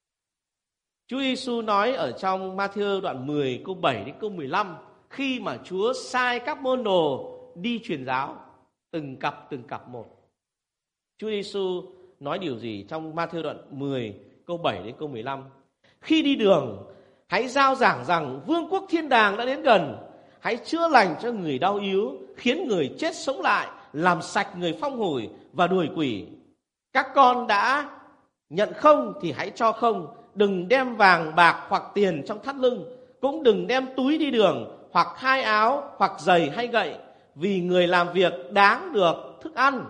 Chúa Giêsu nói ở trong Ma-thi-ơ đoạn 10 câu 7 đến câu 15, khi mà Chúa sai các môn đồ đi truyền giáo từng cặp một. Chúa Giêsu nói điều gì trong Ma-thi-ơ đoạn 10 câu 7 đến câu 15? Khi đi đường, hãy rao giảng rằng vương quốc thiên đàng đã đến gần. Hãy chữa lành cho người đau yếu, khiến người chết sống lại, làm sạch người phong hủi và đuổi quỷ. Các con đã nhận không thì hãy cho không. Đừng đem vàng bạc hoặc tiền trong thắt lưng, cũng đừng đem túi đi đường, hoặc hai áo, hoặc giày hay gậy, vì người làm việc đáng được thức ăn.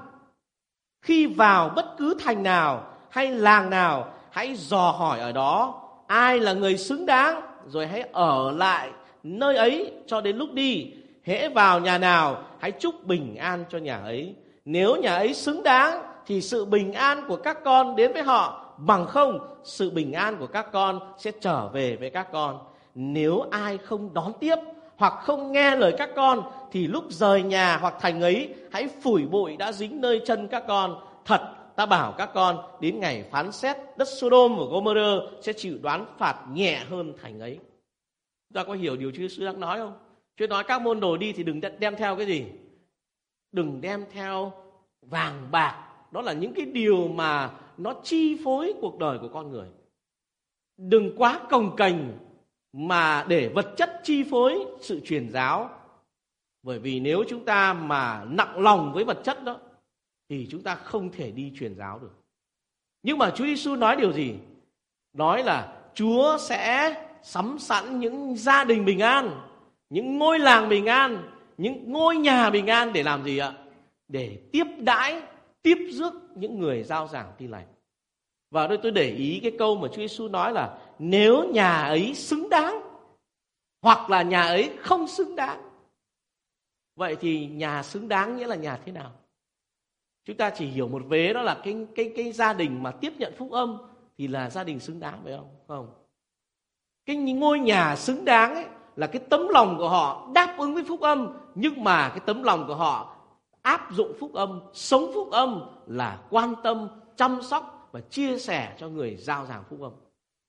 Khi vào bất cứ thành nào hay làng nào, hãy dò hỏi ở đó ai là người xứng đáng, rồi hãy ở lại nơi ấy cho đến lúc đi. Hễ vào nhà nào, hãy chúc bình an cho nhà ấy. Nếu nhà ấy xứng đáng thì sự bình an của các con đến với họ, bằng không sự bình an của các con sẽ trở về với các con. Nếu ai không đón tiếp hoặc không nghe lời các con, thì lúc rời nhà hoặc thành ấy, hãy phủi bụi đã dính nơi chân các con. Thật, ta bảo các con, đến ngày phán xét, đất Sodom và Gomorrah sẽ chịu đoán phạt nhẹ hơn thành ấy. Chúng ta có hiểu điều Chúa Giêsu đang nói không? Chúa nói các môn đồ đi thì đừng đem theo cái gì? Đừng đem theo vàng bạc. Đó là những cái điều mà nó chi phối cuộc đời của con người. Đừng quá cồng kềnh mà để vật chất chi phối sự truyền giáo. Bởi vì nếu chúng ta mà nặng lòng với vật chất đó, thì chúng ta không thể đi truyền giáo được. Nhưng mà Chúa Giêsu nói điều gì? Nói là Chúa sẽ sắm sẵn những gia đình bình an, những ngôi làng bình an, những ngôi nhà bình an để làm gì ạ? Để tiếp đãi, tiếp rước những người rao giảng tin lành. Và đây tôi để ý cái câu mà Chúa Giêsu nói là nếu nhà ấy xứng đáng hoặc là nhà ấy không xứng đáng. Vậy thì nhà xứng đáng nghĩa là nhà thế nào? Chúng ta chỉ hiểu một vế, đó là cái gia đình mà tiếp nhận phúc âm thì là gia đình xứng đáng, phải không? Không. Cái ngôi nhà xứng đáng ấy là cái tấm lòng của họ đáp ứng với phúc âm, nhưng mà cái tấm lòng của họ áp dụng phúc âm, sống phúc âm, là quan tâm chăm sóc và chia sẻ cho người rao giảng phúc âm.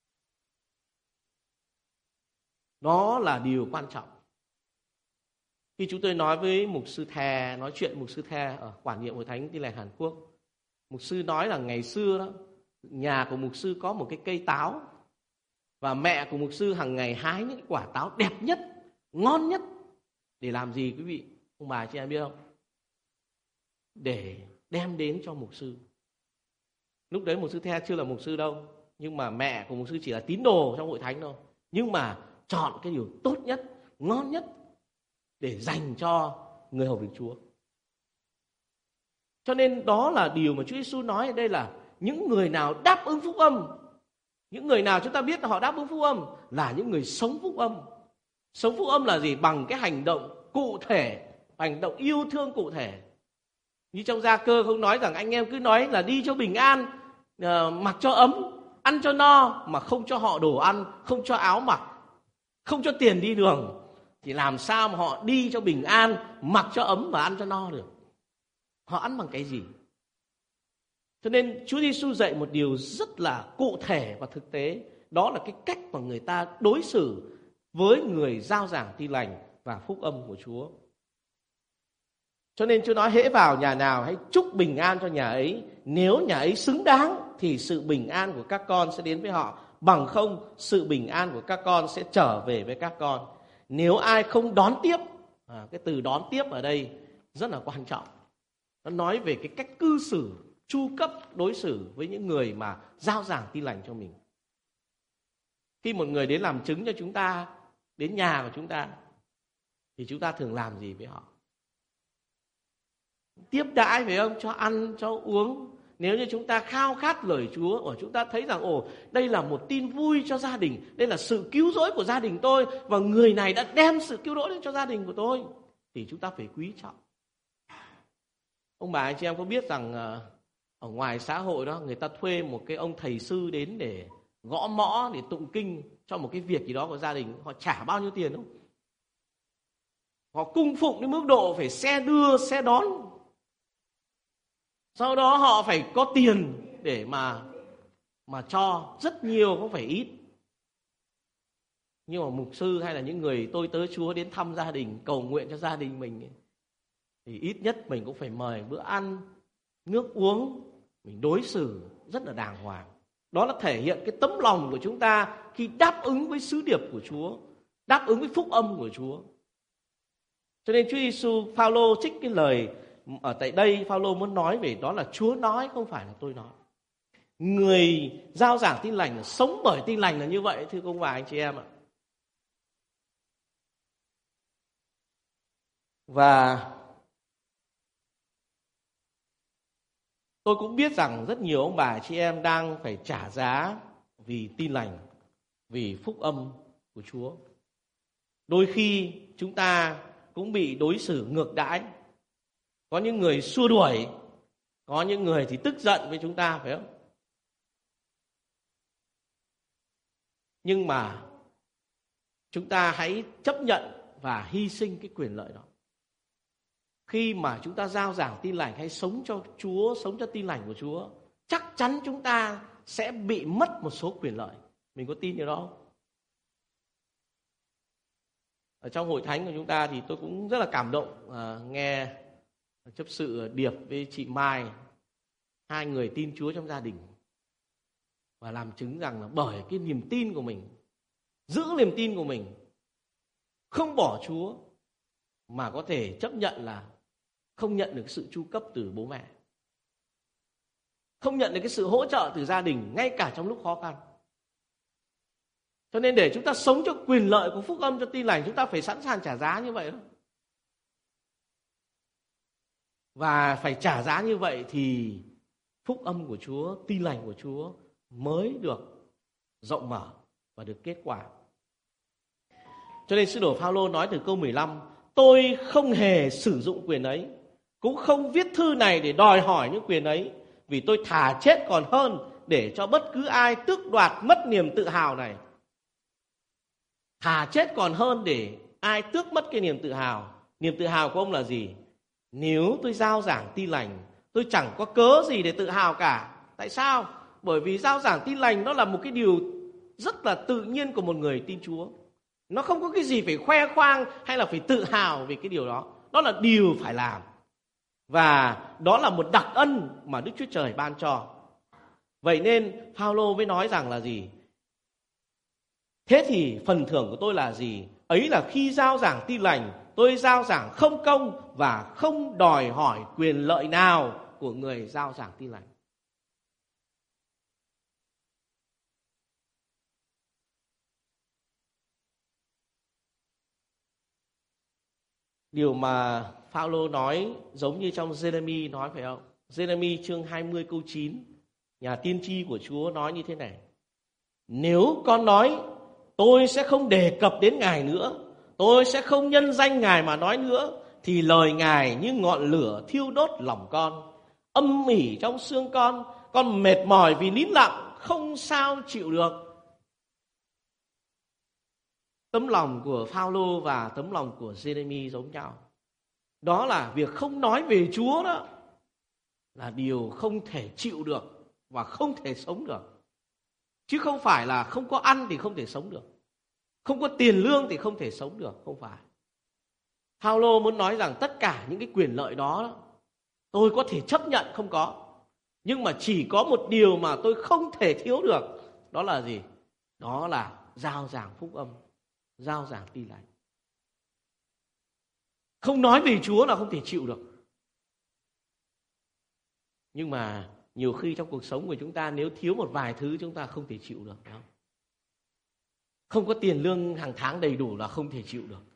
Đó là điều quan trọng. Khi chúng tôi nói với mục sư Thè, nói chuyện mục sư Thè ở quản nhiệm hội thánh Tin Lành Hàn Quốc, mục sư nói là ngày xưa đó, nhà của mục sư có một cái cây táo, và mẹ của mục sư hàng ngày hái những quả táo đẹp nhất, ngon nhất. Để làm gì quý vị? Ông bà chị em biết không? Để đem đến cho mục sư. Lúc đấy mục sư Thè chưa là mục sư đâu, nhưng mà mẹ của mục sư chỉ là tín đồ trong hội thánh thôi. Nhưng mà chọn cái điều tốt nhất, ngon nhất để dành cho người hầu việc Chúa. Cho nên đó là điều mà Chúa Giêsu nói ở đây là những người nào đáp ứng phúc âm, những người nào chúng ta biết là họ đáp ứng phúc âm là những người sống phúc âm. Sống phúc âm là gì? Bằng cái hành động cụ thể, hành động yêu thương cụ thể. Như trong Gia Cơ không nói rằng anh em cứ nói là đi cho bình an, mặc cho ấm, ăn cho no, mà không cho họ đồ ăn, không cho áo mặc, không cho tiền đi đường, thì làm sao mà họ đi cho bình an, mặc cho ấm và ăn cho no được? Họ ăn bằng cái gì? Cho nên Chúa Giêsu dạy một điều rất là cụ thể và thực tế. Đó là cái cách mà người ta đối xử với người rao giảng tin lành và phúc âm của Chúa. Cho nên Chúa nói hễ vào nhà nào hãy chúc bình an cho nhà ấy. Nếu nhà ấy xứng đáng thì sự bình an của các con sẽ đến với họ. Bằng không sự bình an của các con sẽ trở về với các con. Nếu ai không đón tiếp, cái từ đón tiếp ở đây rất là quan trọng. Nó nói về cái cách cư xử, chu cấp đối xử với những người mà rao giảng tin lành cho mình. Khi một người đến làm chứng cho chúng ta, đến nhà của chúng ta, thì chúng ta thường làm gì với họ? Tiếp đãi phải không? Cho ăn, cho uống. Nếu như chúng ta khao khát lời Chúa, chúng ta thấy rằng đây là một tin vui cho gia đình, đây là sự cứu rỗi của gia đình tôi, và người này đã đem sự cứu rỗi đến cho gia đình của tôi, thì chúng ta phải quý trọng. Ông bà anh chị em có biết rằng ở ngoài xã hội đó, người ta thuê một cái ông thầy sư đến để gõ mõ, để tụng kinh cho một cái việc gì đó của gia đình, họ trả bao nhiêu tiền không? Họ cung phụng đến mức độ phải xe đưa, xe đón. Sau đó họ phải có tiền để mà cho rất nhiều, không phải ít. Nhưng mà mục sư hay là những người tôi tớ Chúa đến thăm gia đình, cầu nguyện cho gia đình mình ấy, thì ít nhất mình cũng phải mời bữa ăn, nước uống, mình đối xử rất là đàng hoàng. Đó là thể hiện cái tấm lòng của chúng ta khi đáp ứng với sứ điệp của Chúa, đáp ứng với phúc âm của Chúa. Cho nên Chúa Giêsu, Phaolô trích cái lời ở tại đây, Phaolô muốn nói về đó là Chúa nói, không phải là tôi nói. Người rao giảng tin lành, sống bởi tin lành là như vậy, thưa ông bà anh chị em ạ. Và tôi cũng biết rằng rất nhiều ông bà chị em đang phải trả giá vì tin lành, vì phúc âm của Chúa. Đôi khi chúng ta cũng bị đối xử ngược đãi. Có những người xua đuổi, có những người thì tức giận với chúng ta, phải không? Nhưng mà chúng ta hãy chấp nhận và hy sinh cái quyền lợi đó. Khi mà chúng ta rao giảng tin lành hay sống cho Chúa, sống cho tin lành của Chúa, chắc chắn chúng ta sẽ bị mất một số quyền lợi. Mình có tin điều đó không? Ở trong hội thánh của chúng ta thì tôi cũng rất là cảm động nghe chấp sự Điệp với chị Mai, hai người tin Chúa trong gia đình, và làm chứng rằng là bởi cái niềm tin của mình, giữ niềm tin của mình, không bỏ Chúa, mà có thể chấp nhận là không nhận được sự chu cấp từ bố mẹ, không nhận được cái sự hỗ trợ từ gia đình ngay cả trong lúc khó khăn. Cho nên để chúng ta sống cho quyền lợi của phúc âm, cho tin lành, chúng ta phải sẵn sàng trả giá như vậy đó. Và phải trả giá như vậy thì phúc âm của Chúa, tin lành của Chúa mới được rộng mở và được kết quả. Cho nên sứ đồ Phaolô nói từ câu 15: tôi không hề sử dụng quyền ấy, cũng không viết thư này để đòi hỏi những quyền ấy, vì tôi thà chết còn hơn để cho bất cứ ai tước đoạt mất niềm tự hào này. Thà chết còn hơn để ai tước mất cái niềm tự hào. Niềm tự hào của ông là gì? Nếu tôi rao giảng tin lành, tôi chẳng có cớ gì để tự hào cả. Tại sao? Bởi vì rao giảng tin lành nó là một cái điều rất là tự nhiên của một người tin Chúa. Nó không có cái gì phải khoe khoang hay là phải tự hào về cái điều đó. Đó là điều phải làm. Và đó là một đặc ân mà Đức Chúa Trời ban cho. Vậy nên Phao-lô mới nói rằng là gì? Thế thì phần thưởng của tôi là gì? Ấy là khi rao giảng tin lành, tôi rao giảng không công và không đòi hỏi quyền lợi nào của người rao giảng tin lành. Điều mà Phao-lô nói giống như trong Giê-rê-mi nói, phải không? Giê-rê-mi chương 20 câu 9, nhà tiên tri của Chúa nói như thế này: nếu con nói tôi sẽ không đề cập đến Ngài nữa, tôi sẽ không nhân danh Ngài mà nói nữa, thì lời Ngài như ngọn lửa thiêu đốt lòng con, âm ỉ trong xương con mệt mỏi vì nín lặng, không sao chịu được. Tấm lòng của Phao-lô và tấm lòng của Giê-rê-mi giống nhau. Đó là việc không nói về Chúa đó là điều không thể chịu được và không thể sống được. Chứ không phải là không có ăn thì không thể sống được, không có tiền lương thì không thể sống được, không phải. Phao-lô muốn nói rằng tất cả những cái quyền lợi đó tôi có thể chấp nhận không có, nhưng mà chỉ có một điều mà tôi không thể thiếu được. Đó là gì? Đó là rao giảng phúc âm, rao giảng tin lành. Không nói về Chúa là không thể chịu được. Nhưng mà nhiều khi trong cuộc sống của chúng ta, nếu thiếu một vài thứ chúng ta không thể chịu được. Không có tiền lương hàng tháng đầy đủ là không thể chịu được.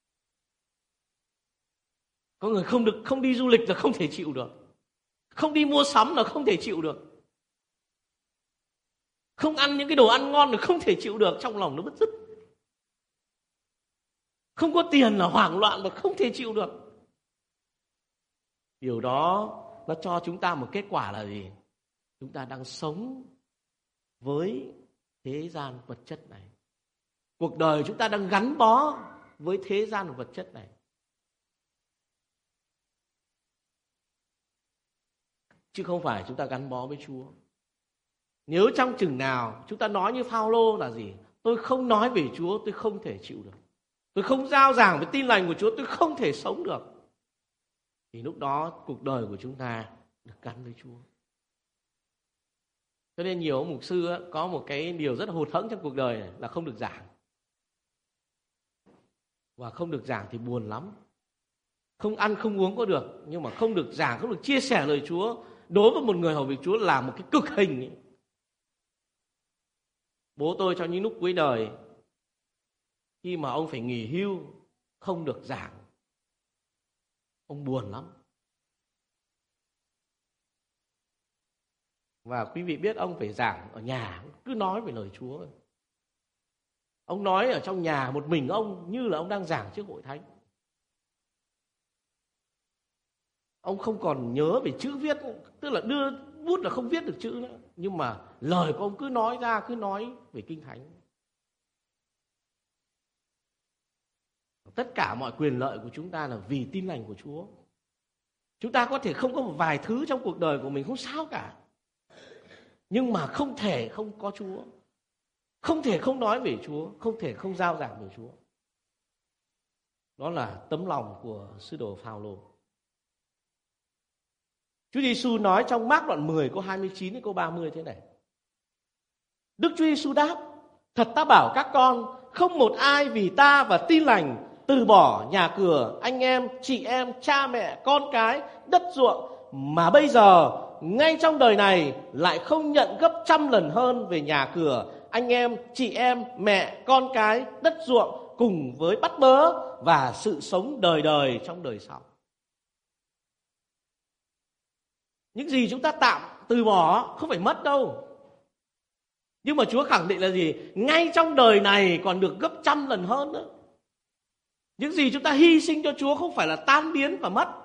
Có người không đi du lịch là không thể chịu được. Không đi mua sắm là không thể chịu được. Không ăn những cái đồ ăn ngon là không thể chịu được, trong lòng nó bứt rứt. Không có tiền là hoảng loạn và không thể chịu được. Điều đó nó cho chúng ta một kết quả là gì? Chúng ta đang sống với thế gian vật chất này. Cuộc đời chúng ta đang gắn bó với thế gian vật chất này. Chứ không phải chúng ta gắn bó với Chúa. Nếu trong chừng nào chúng ta nói như Phao-lô là gì? Tôi không nói về Chúa, tôi không thể chịu được. Tôi không rao giảng về tin lành của Chúa, tôi không thể sống được. Thì lúc đó cuộc đời của chúng ta được gắn với Chúa. Cho nên nhiều ông mục sư có một cái điều rất hụt hẫng trong cuộc đời này là không được giảng. Và không được giảng thì buồn lắm. Không ăn không uống có được, nhưng mà không được giảng, không được chia sẻ lời Chúa, đối với một người hầu việc Chúa là một cái cực hình ấy. Bố tôi trong những lúc cuối đời, khi mà ông phải nghỉ hưu, không được giảng, ông buồn lắm. Và quý vị biết ông phải giảng ở nhà, cứ nói về lời Chúa. Ông nói ở trong nhà một mình ông như là ông đang giảng trước hội thánh. Ông không còn nhớ về chữ viết, tức là đưa bút là không viết được chữ nữa. Nhưng mà lời của ông cứ nói ra, cứ nói về Kinh Thánh. Tất cả mọi quyền lợi của chúng ta là vì tin lành của Chúa. Chúng ta có thể không có một vài thứ trong cuộc đời của mình, không sao cả. Nhưng mà không thể không có Chúa. Không thể không nói về Chúa, không thể không rao giảng về Chúa. Đó là tấm lòng của sứ đồ Phao-lô. Chúa Giêsu nói trong Mác đoạn 10 câu 29 đến câu 30 thế này: Đức Chúa Giêsu đáp: thật ta bảo các con, không một ai vì ta và tin lành từ bỏ nhà cửa, anh em, chị em, cha mẹ, con cái, đất ruộng mà bây giờ ngay trong đời này lại không nhận gấp 100 lần hơn về nhà cửa, anh em, chị em, mẹ, con cái, đất ruộng cùng với bắt bớ và sự sống đời đời trong đời sau. Những gì chúng ta tạm từ bỏ không phải mất đâu. Nhưng mà Chúa khẳng định là gì? Ngay trong đời này còn được gấp 100 lần hơn nữa. Những gì chúng ta hy sinh cho Chúa không phải là tan biến và mất.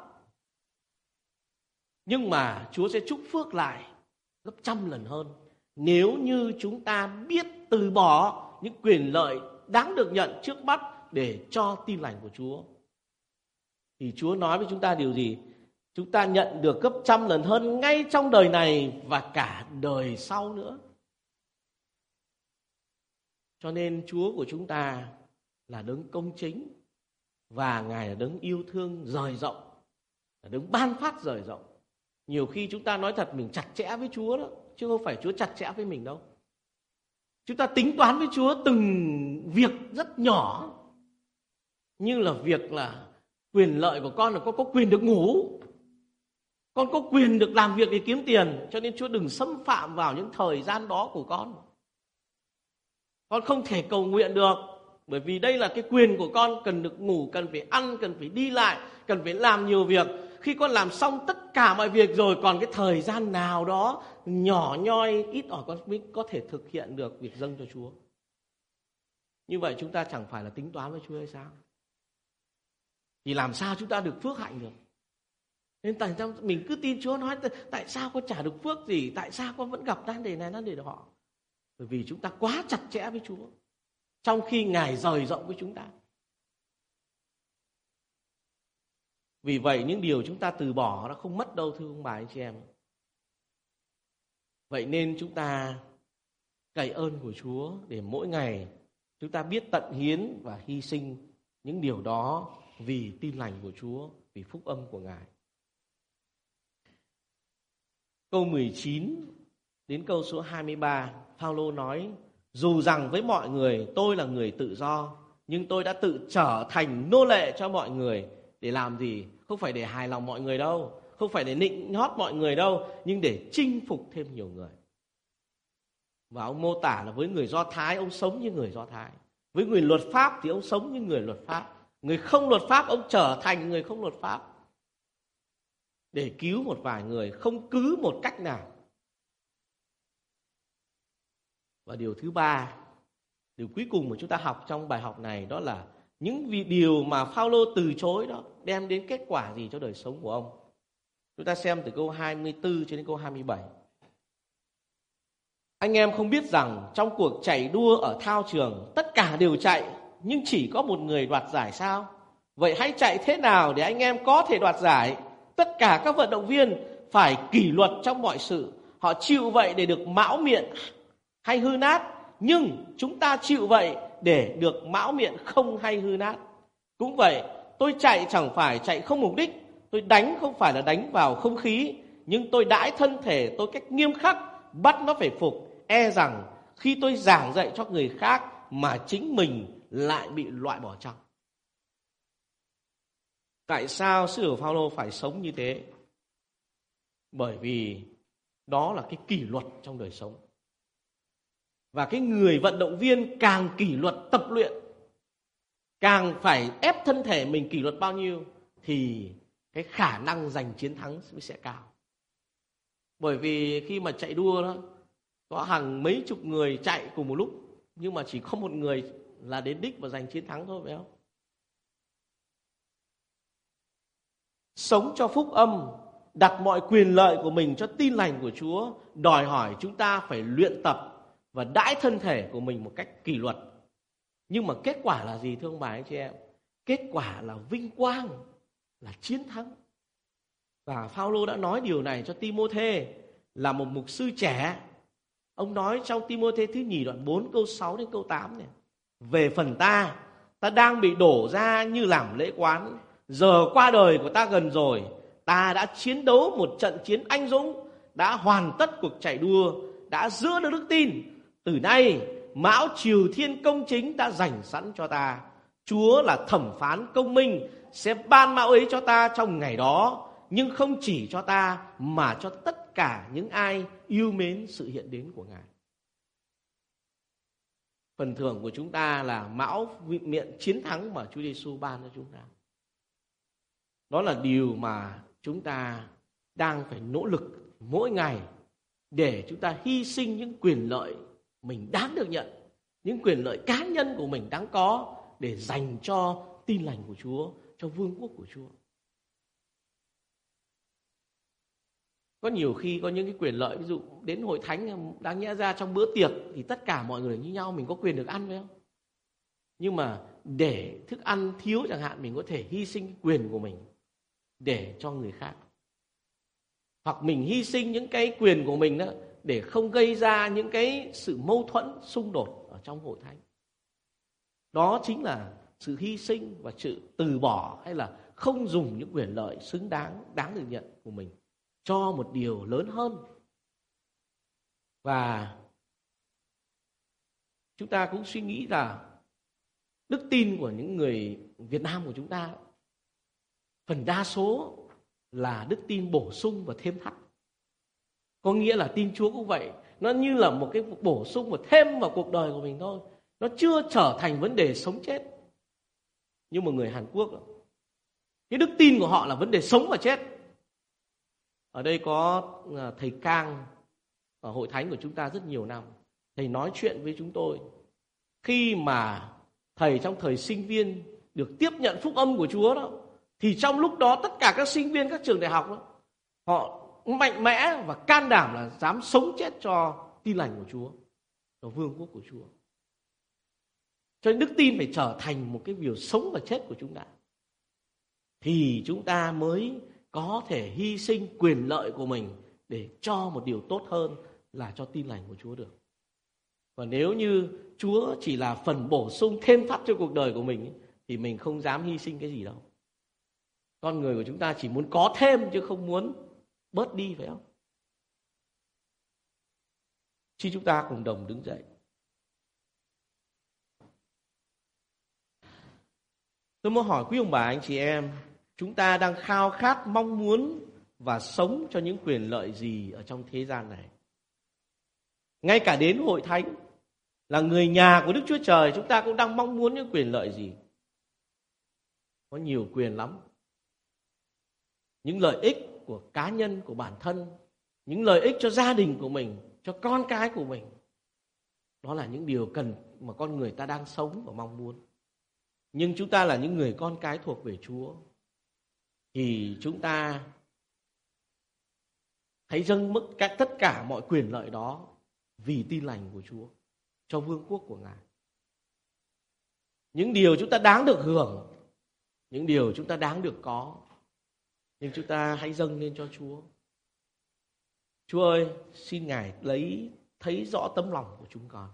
Nhưng mà Chúa sẽ chúc phước lại gấp 100 lần hơn. Nếu như chúng ta biết từ bỏ những quyền lợi đáng được nhận trước mắt để cho tin lành của Chúa. Thì Chúa nói với chúng ta điều gì? chúng ta nhận được gấp trăm lần hơn ngay trong đời này và cả đời sau nữa. Cho nên Chúa của chúng ta là đấng công chính và Ngài là đấng yêu thương rời rộng, là đấng ban phát rời rộng. Nhiều khi chúng ta nói thật mình chặt chẽ với Chúa đó, chứ không phải Chúa chặt chẽ với mình đâu. Chúng ta tính toán với Chúa từng việc rất nhỏ, như là việc là quyền lợi của con là con có quyền được ngủ, con có quyền được làm việc để kiếm tiền, cho nên Chúa đừng xâm phạm vào những thời gian đó của con. Con không thể cầu nguyện được, bởi vì đây là cái quyền của con, cần được ngủ, cần phải ăn, cần phải đi lại, cần phải làm nhiều việc. Khi con làm xong tất cả mọi việc rồi, còn cái thời gian nào đó nhỏ nhoi ít ỏi con mới có thể thực hiện được việc dâng cho Chúa. Như vậy chúng ta chẳng phải là tính toán với Chúa hay sao? Thì làm sao chúng ta được phước hạnh được? Nên tại sao mình cứ tin Chúa, nói tại sao con chả được phước gì, tại sao con vẫn gặp nan đề này nan đề đó? Bởi vì chúng ta quá chặt chẽ với Chúa, trong khi Ngài rời rộng với chúng ta. Vì vậy những điều chúng ta từ bỏ nó không mất đâu, thưa ông bà anh chị em. Vậy nên chúng ta cậy ơn của Chúa để mỗi ngày chúng ta biết tận hiến và hy sinh những điều đó vì tin lành của Chúa, vì phúc âm của Ngài. Câu 19 đến câu số 23, Phaolô nói: dù rằng với mọi người tôi là người tự do, nhưng tôi đã tự trở thành nô lệ cho mọi người. Để làm gì? Không phải để hài lòng mọi người đâu, không phải để nịnh hót mọi người đâu, nhưng để chinh phục thêm nhiều người. Và ông mô tả là với người Do Thái, ông sống như người Do Thái. Với người luật pháp thì ông sống như người luật pháp. Người không luật pháp, ông trở thành người không luật pháp, để cứu một vài người, không cứ một cách nào. Và điều thứ ba, điều cuối cùng mà chúng ta học trong bài học này, đó là những điều mà Phaolô từ chối đó đem đến kết quả gì cho đời sống của ông. Chúng ta xem từ câu 24 cho đến câu 27. Anh em không biết rằng trong cuộc chạy đua ở thao trường, tất cả đều chạy, nhưng chỉ có một người đoạt giải sao? Vậy hãy chạy thế nào để anh em có thể đoạt giải? Tất cả các vận động viên phải kỷ luật trong mọi sự. Họ chịu vậy để được mão miệng hay hư nát, nhưng chúng ta chịu vậy để được mão miệng không hay hư nát. Cũng vậy, tôi chạy chẳng phải chạy không mục đích, tôi đánh không phải là đánh vào không khí, nhưng tôi đãi thân thể tôi cách nghiêm khắc, bắt nó phải phục, e rằng khi tôi giảng dạy cho người khác mà chính mình lại bị loại bỏ trong. Tại sao sứ đồ Phaolô phải sống như thế? Bởi vì đó là cái kỷ luật trong đời sống. Và cái người vận động viên càng kỷ luật tập luyện, càng phải ép thân thể mình kỷ luật bao nhiêu, thì cái khả năng giành chiến thắng sẽ cao. Bởi vì khi mà chạy đua đó, có hàng mấy chục người chạy cùng một lúc, nhưng mà chỉ có một người là đến đích và giành chiến thắng thôi, phải không? Sống cho phúc âm, đặt mọi quyền lợi của mình cho tin lành của Chúa, đòi hỏi chúng ta phải luyện tập và đãi thân thể của mình một cách kỷ luật. Nhưng mà kết quả là gì thưa ông bà anh chị em? Kết quả là vinh quang, là chiến thắng. Và Phaolô đã nói điều này cho Ti-mô-thê, là một mục sư trẻ. Ông nói trong Ti-mô-thê thứ nhì đoạn 4 câu 6 đến câu 8 này: về phần ta đang bị đổ ra như làm lễ quán. Giờ qua đời của ta gần rồi. Ta đã chiến đấu một trận chiến anh dũng, đã hoàn tất cuộc chạy đua, đã giữ được đức tin. Từ nay mão triều thiên công chính đã dành sẵn cho ta. Chúa là thẩm phán công minh, sẽ ban mão ấy cho ta trong ngày đó, nhưng không chỉ cho ta mà cho tất cả những ai yêu mến sự hiện đến của Ngài. Phần thưởng của chúng ta là mão miệng chiến thắng mà Chúa Giêsu ban cho chúng ta. Đó là điều mà chúng ta đang phải nỗ lực mỗi ngày để chúng ta hy sinh những quyền lợi mình đáng được nhận, những quyền lợi cá nhân của mình đáng có, để dành cho tin lành của Chúa, cho vương quốc của Chúa. Có nhiều khi có những cái quyền lợi, ví dụ đến hội thánh, đáng nhẽ ra trong bữa tiệc thì tất cả mọi người như nhau, mình có quyền được ăn phải không? Nhưng mà để thức ăn thiếu chẳng hạn, mình có thể hy sinh quyền của mình để cho người khác. hoặc mình hy sinh những cái quyền của mình đó để không gây ra những cái sự mâu thuẫn, xung đột ở trong hội thánh. Đó chính là sự hy sinh và sự từ bỏ hay là không dùng những quyền lợi xứng đáng được nhận của mình cho một điều lớn hơn. Và chúng ta cũng suy nghĩ là đức tin của những người Việt Nam của chúng ta phần đa số là đức tin bổ sung và thêm thắt. Có nghĩa là tin Chúa cũng vậy, nó như là một cái bổ sung và thêm vào cuộc đời của mình thôi. Nó chưa trở thành vấn đề sống chết. Nhưng mà người Hàn Quốc, cái đức tin của họ là vấn đề sống và chết. Ở đây có thầy Cang ở hội thánh của chúng ta rất nhiều năm. Thầy nói chuyện với chúng tôi. Khi mà thầy trong thời sinh viên được tiếp nhận phúc âm của Chúa đó, thì trong lúc đó tất cả các sinh viên các trường đại học đó, họ mạnh mẽ và can đảm là dám sống chết cho tin lành của Chúa, cho vương quốc của Chúa. Cho nên đức tin phải trở thành một cái điều sống và chết của chúng ta, thì chúng ta mới có thể hy sinh quyền lợi của mình để cho một điều tốt hơn là cho tin lành của Chúa được. Còn nếu như Chúa chỉ là phần bổ sung thêm thắt cho cuộc đời của mình thì mình không dám hy sinh cái gì đâu. Con người của chúng ta chỉ muốn có thêm chứ không muốn bớt đi, phải không? Xin chúng ta cùng đồng đứng dậy. Tôi muốn hỏi quý ông bà anh chị em, chúng ta đang khao khát, mong muốn và sống cho những quyền lợi gì ở trong thế gian này? Ngay cả đến hội thánh, là người nhà của Đức Chúa Trời, chúng ta cũng đang mong muốn những quyền lợi gì? Có nhiều quyền lắm. Những lợi ích của cá nhân, của bản thân, những lợi ích cho gia đình của mình, cho con cái của mình. Đó là những điều cần mà con người ta đang sống và mong muốn. Nhưng chúng ta là những người con cái thuộc về Chúa, thì chúng ta hãy dâng mức tất cả mọi quyền lợi đó vì tin lành của Chúa, cho vương quốc của Ngài. Những điều chúng ta đáng được hưởng, những điều chúng ta đáng được có, nhưng chúng ta hãy dâng lên cho Chúa. Chúa ơi, xin Ngài thấy rõ tấm lòng của chúng con.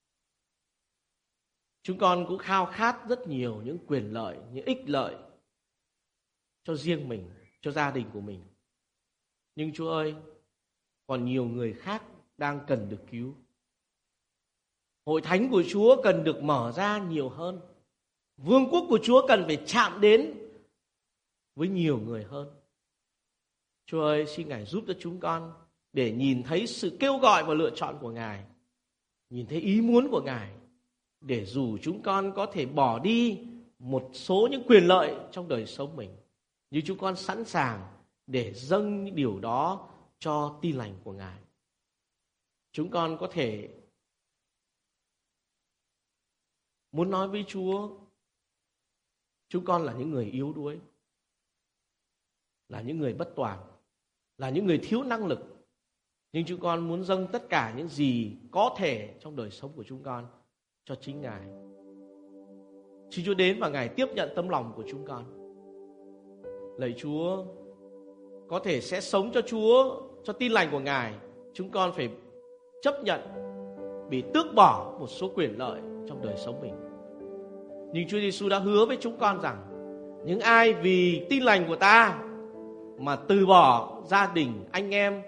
Chúng con cũng khao khát rất nhiều những quyền lợi, những ích lợi cho riêng mình, cho gia đình của mình. Nhưng Chúa ơi, còn nhiều người khác đang cần được cứu. Hội thánh của Chúa cần được mở ra nhiều hơn. Vương quốc của Chúa cần phải chạm đến với nhiều người hơn. Chúa ơi, xin Ngài giúp cho chúng con để nhìn thấy sự kêu gọi và lựa chọn của Ngài, nhìn thấy ý muốn của Ngài, để dù chúng con có thể bỏ đi một số những quyền lợi trong đời sống mình, nhưng chúng con sẵn sàng để dâng những điều đó cho tin lành của Ngài. Chúng con có thể muốn nói với Chúa, chúng con là những người yếu đuối, là những người bất toàn, là những người thiếu năng lực, nhưng chúng con muốn dâng tất cả những gì có thể trong đời sống của chúng con cho chính Ngài. Xin Chúa đến và Ngài tiếp nhận tâm lòng của chúng con. Lạy Chúa, có thể sẽ sống cho Chúa, cho tin lành của Ngài, chúng con phải chấp nhận bị tước bỏ một số quyền lợi trong đời sống mình. Nhưng Chúa Giêsu đã hứa với chúng con rằng những ai vì tin lành của ta mà từ bỏ gia đình, anh em,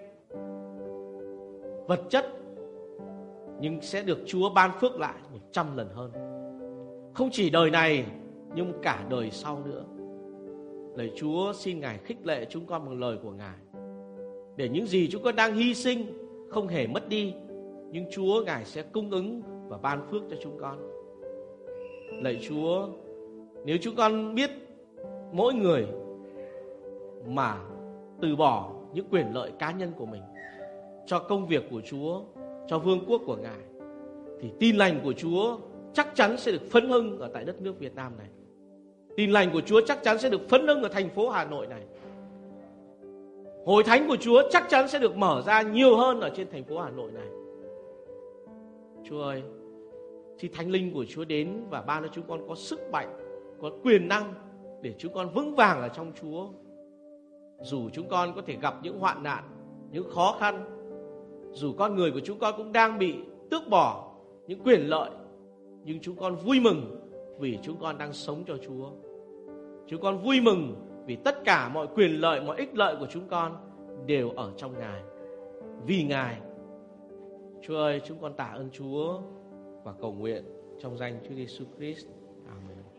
vật chất, nhưng sẽ được Chúa ban phước lại 100 lần hơn. Không chỉ đời này, nhưng cả đời sau nữa. Lạy Chúa, xin Ngài khích lệ chúng con bằng lời của Ngài, để những gì chúng con đang hy sinh không hề mất đi, nhưng Chúa Ngài sẽ cung ứng và ban phước cho chúng con. Lạy Chúa, nếu chúng con biết mỗi người mà từ bỏ những quyền lợi cá nhân của mình cho công việc của Chúa, cho vương quốc của Ngài, thì tin lành của Chúa chắc chắn sẽ được phấn hưng ở tại đất nước Việt Nam này. Tin lành của Chúa chắc chắn sẽ được phấn hưng ở thành phố Hà Nội này. Hội thánh của Chúa chắc chắn sẽ được mở ra nhiều hơn ở trên thành phố Hà Nội này. Chúa ơi, xin Thánh Linh của Chúa đến và ban cho chúng con có sức mạnh, có quyền năng để chúng con vững vàng ở trong Chúa. Dù chúng con có thể gặp những hoạn nạn, những khó khăn, dù con người của chúng con cũng đang bị tước bỏ những quyền lợi, nhưng chúng con vui mừng vì chúng con đang sống cho Chúa. Chúng con vui mừng vì tất cả mọi quyền lợi, mọi ích lợi của chúng con đều ở trong Ngài, vì Ngài. Chúa ơi, chúng con tạ ơn Chúa và cầu nguyện trong danh Chúa Giêsu Christ. Amen.